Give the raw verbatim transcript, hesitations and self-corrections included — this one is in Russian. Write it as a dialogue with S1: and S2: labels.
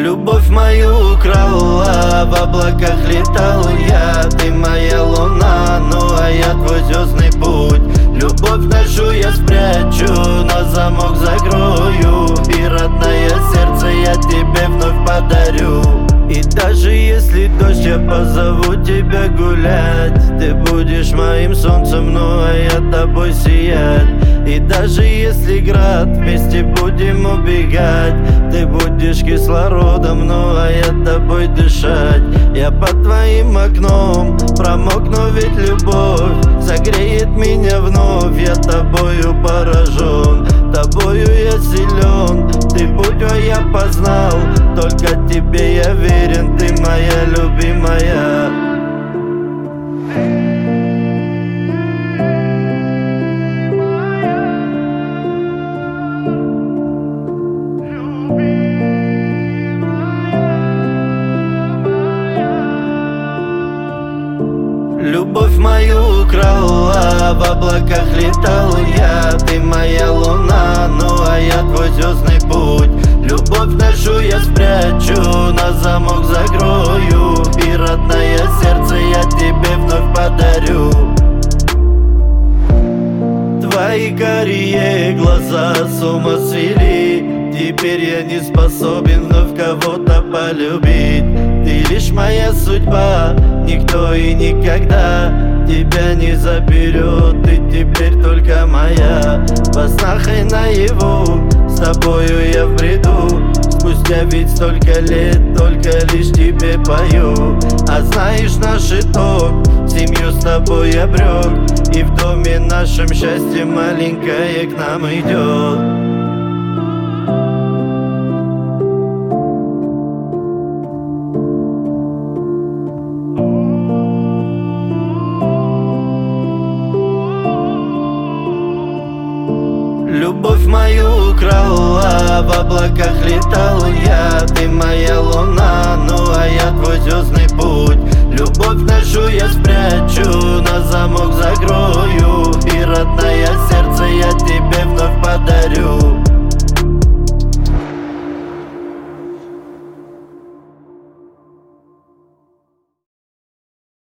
S1: Любовь мою украла, в облаках летал я. Ты моя луна, ну а я твой звездный путь. Любовь нашу я спрячу, на замок закрою, и родное сердце я тебе вновь подарю. И даже если дождь, я позову тебя гулять. Ты будешь моим солнцем, ну а я тобой сиять. И даже если град, вместе будем убегать. Ты будешь кислородом, ну а я тобой дышать. Я под твоим окном промокну, ведь любовь согреет меня вновь. Я тобою поражен, тобою я силен. Ты будь мой, я познал, только тебе я верен. Ты моя любимая. Любовь мою украла, в облаках летал я. Ты моя луна, ну а я твой звездный путь. Любовь нашу я спрячу, на замок закрою, и родное сердце я тебе вновь подарю. Твои карие глаза с ума свели. Теперь я не способен вновь кого-то полюбить. Ты лишь моя судьба, никто и никогда тебя не заберет. Ты теперь только моя, во снах и наяву, с тобою я в бреду. Спустя ведь столько лет, только лишь тебе пою. А знаешь наш итог, семью с тобой обрек, и в доме нашем счастье маленькое к нам идет. Любовь мою украла, в облаках летал я. Ты моя луна, ну а я твой звездный путь. Любовь нашу я спрячу, на замок закрою.